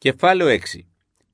Κεφάλαιο 6.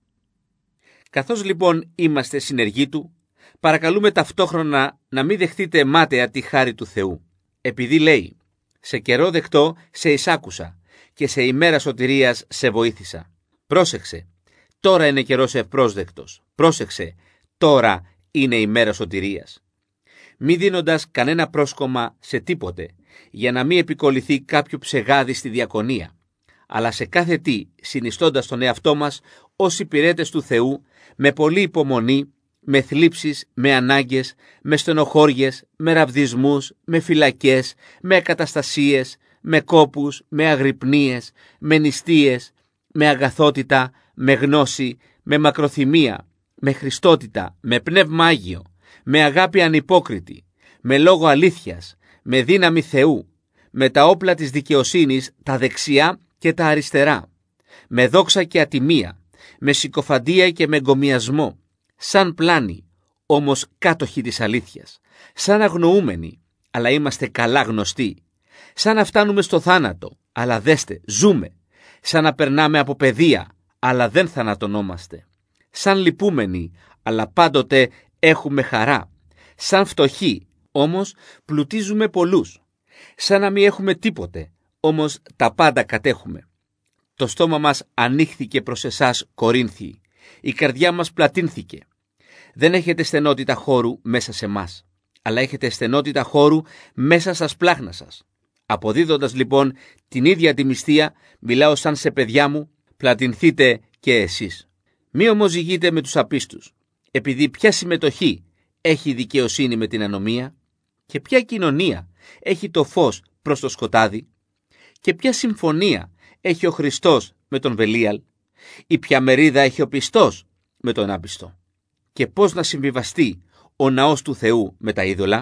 Καθώς λοιπόν είμαστε συνεργοί του, παρακαλούμε ταυτόχρονα να μην δεχτείτε μάταια τη χάρη του Θεού. Επειδή λέει «Σε καιρό δεκτό σε εισάκουσα και σε ημέρα σωτηρίας σε βοήθησα». Πρόσεξε, τώρα είναι καιρός ευπρόσδεκτος. Πρόσεξε, τώρα είναι η μέρα σωτηρίας. Μη δίνοντας κανένα πρόσκομα σε τίποτε, για να μην επικολληθεί κάποιο ψεγάδι στη διακονία, αλλά σε κάθε τι συνιστώντας τον εαυτό μας ως υπηρέτες του Θεού, με πολλή υπομονή, με θλίψεις, με ανάγκες, με στενοχώριες, με ραβδισμούς, με φυλακές, με ακαταστασίες, με κόπους, με αγρυπνίες, με νηστείες, με αγαθότητα, με γνώση, με μακροθυμία, με χριστότητα, με πνεύμα Άγιο, με αγάπη ανυπόκριτη, με λόγο αλήθειας, με δύναμη Θεού, με τα όπλα της δικαιοσύνης, τα δεξιά και τα αριστερά, με δόξα και ατιμία, με συκοφαντία και με εγκομιασμό, σαν πλάνη, όμως κάτοχοι της αλήθειας, σαν αγνοούμενοι, αλλά είμαστε καλά γνωστοί, σαν να φτάνουμε στο θάνατο, αλλά δέστε, ζούμε, σαν να περνάμε από παιδεία, αλλά δεν θανατωνόμαστε, σαν λυπούμενοι, αλλά πάντοτε έχουμε χαρά, σαν φτωχοί, όμως πλουτίζουμε πολλούς, σαν να μην έχουμε τίποτε, όμως τα πάντα κατέχουμε. Το στόμα μας ανοίχθηκε προς εσάς, Κορίνθιοι, η καρδιά μας πλατύνθηκε. Δεν έχετε στενότητα χώρου μέσα σε μας, αλλά έχετε στενότητα χώρου μέσα στα σπλάχνα σας. Αποδίδοντας λοιπόν την ίδια τη μυστία, μιλάω σαν σε παιδιά μου, πλατυνθείτε και εσείς. Μη όμως ζυγείτε με τους απίστους, επειδή ποια συμμετοχή έχει δικαιοσύνη με την ανομία και ποια κοινωνία έχει το φως προς το σκοτάδι και ποια συμφωνία έχει ο Χριστός με τον Βελίαλ ή ποια μερίδα έχει ο πιστός με τον άπιστο και πώς να συμβιβαστεί ο ναός του Θεού με τα είδωλα,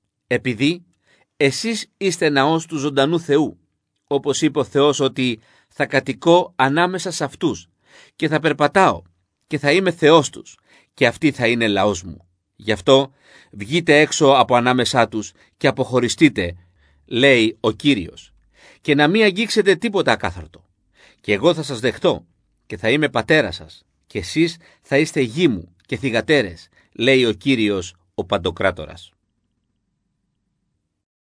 επειδή εσείς είστε ναός του ζωντανού Θεού, όπως είπε ο Θεός ότι θα κατοικώ ανάμεσα σε αυτούς και θα περπατάω και θα είμαι Θεός τους και αυτοί θα είναι λαός μου. Γι' αυτό βγείτε έξω από ανάμεσά τους και αποχωριστείτε, λέει ο Κύριος, και να μην αγγίξετε τίποτα ακάθαρτο. Και εγώ θα σας δεχτώ και θα είμαι πατέρα σας και εσείς θα είστε γη μου και θυγατέρες, λέει ο Κύριος ο Παντοκράτορας.